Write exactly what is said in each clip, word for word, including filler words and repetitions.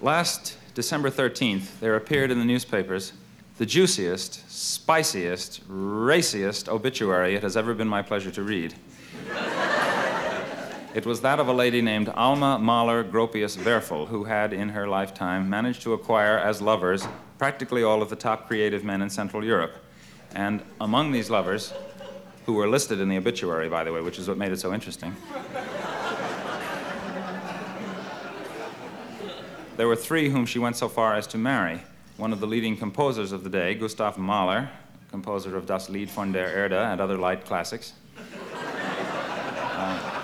Last December thirteenth, there appeared in the newspapers the juiciest, spiciest, raciest obituary it has ever been my pleasure to read. It was that of a lady named Alma Mahler Gropius Werfel, who had, in her lifetime, managed to acquire as lovers practically all of the top creative men in Central Europe. And among these lovers, who were listed in the obituary, by the way, which is what made it so interesting, there were three whom she went so far as to marry. One of the leading composers of the day, Gustav Mahler, composer of Das Lied von der Erde and other light classics. Uh,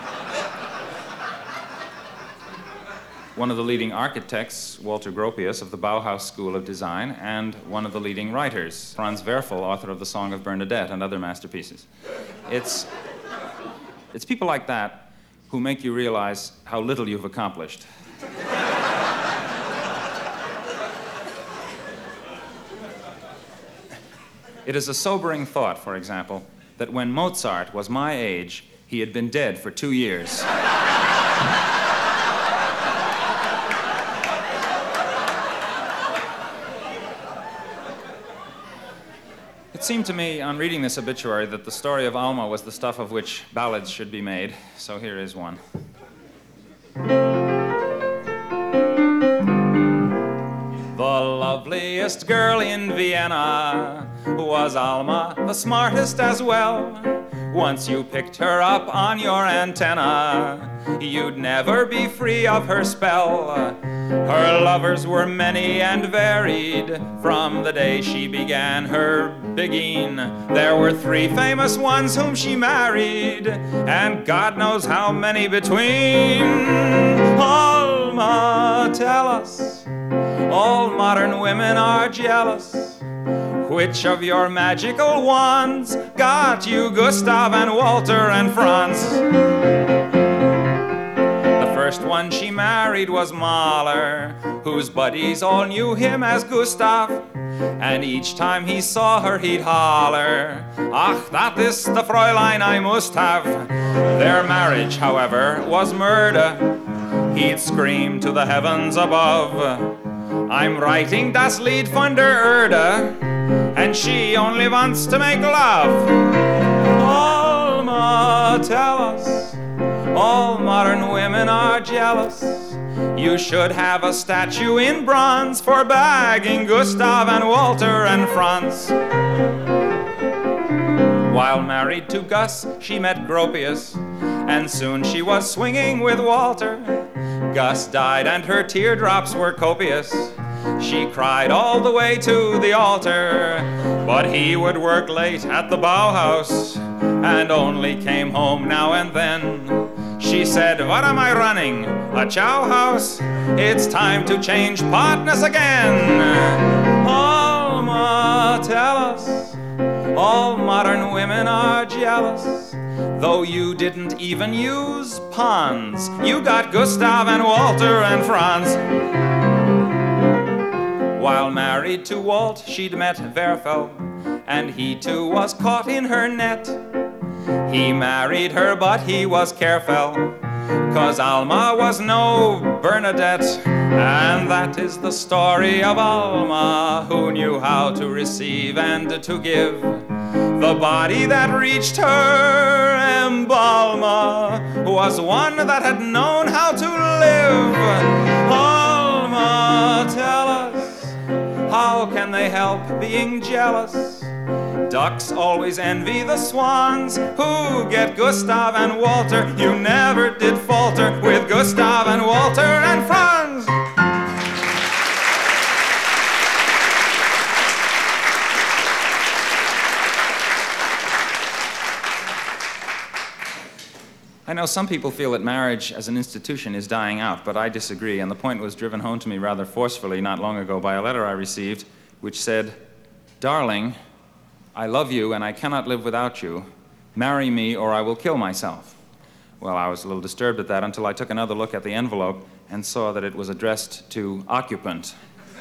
one of the leading architects, Walter Gropius, of the Bauhaus School of Design, and one of the leading writers, Franz Werfel, author of The Song of Bernadette and other masterpieces. It's, it's people like that who make you realize how little you've accomplished. It is a sobering thought, for example, that when Mozart was my age, he had been dead for two years. It seemed to me, on reading this obituary, that the story of Alma was the stuff of which ballads should be made, so here is one. The loveliest girl in Vienna was Alma, the smartest as well. Once you picked her up on your antenna, you'd never be free of her spell. Her lovers were many and varied. From the day she began her bigging, there were three famous ones whom she married, and God knows how many between. Alma, tell us, all modern women are jealous. Which of your magical wands got you Gustav and Walter and Franz? The first one she married was Mahler, whose buddies all knew him as Gustav, and each time he saw her he'd holler, "Ach, that is the Fräulein I must have." Their marriage, however, was murder. He'd scream to the heavens above, "I'm writing das Lied von der Erde, and she only wants to make love." Alma, tell us, all modern women are jealous. You should have a statue in bronze for bagging Gustav and Walter and Franz. While married to Gus, she met Gropius, and soon she was swinging with Walter. Gus died and her teardrops were copious. She cried all the way to the altar, but he would work late at the Bauhaus and only came home now and then. She said, "What am I running? A chow house? It's time to change partners again." Alma, tell us, all modern women are jealous. Though you didn't even use Pons, you got Gustav and Walter and Franz. While married to Walt, she'd met Werfel, and he too was caught in her net. He married her, but he was careful, 'cause Alma was no Bernadette. And that is the story of Alma, who knew how to receive and to give. The body that reached her embalmer was one that had known how to live. Alma, tell us, how can they help being jealous? Ducks always envy the swans who get Gustav and Walter. You never did falter with Gustav and Walter and Franz. I know some people feel that marriage as an institution is dying out, but I disagree, and the point was driven home to me rather forcefully not long ago by a letter I received, which said, "Darling, I love you and I cannot live without you. Marry me or I will kill myself." Well, I was a little disturbed at that until I took another look at the envelope and saw that it was addressed to occupant.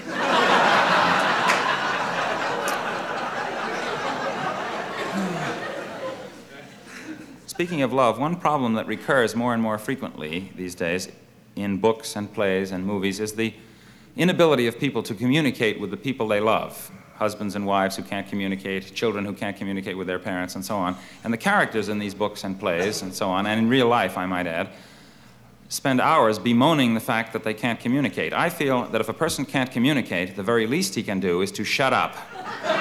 Speaking of love, one problem that recurs more and more frequently these days in books and plays and movies is the inability of people to communicate with the people they love. Husbands and wives who can't communicate, children who can't communicate with their parents, and so on. And the characters in these books and plays, and so on, and in real life, I might add, spend hours bemoaning the fact that they can't communicate. I feel that if a person can't communicate, the very least he can do is to shut up.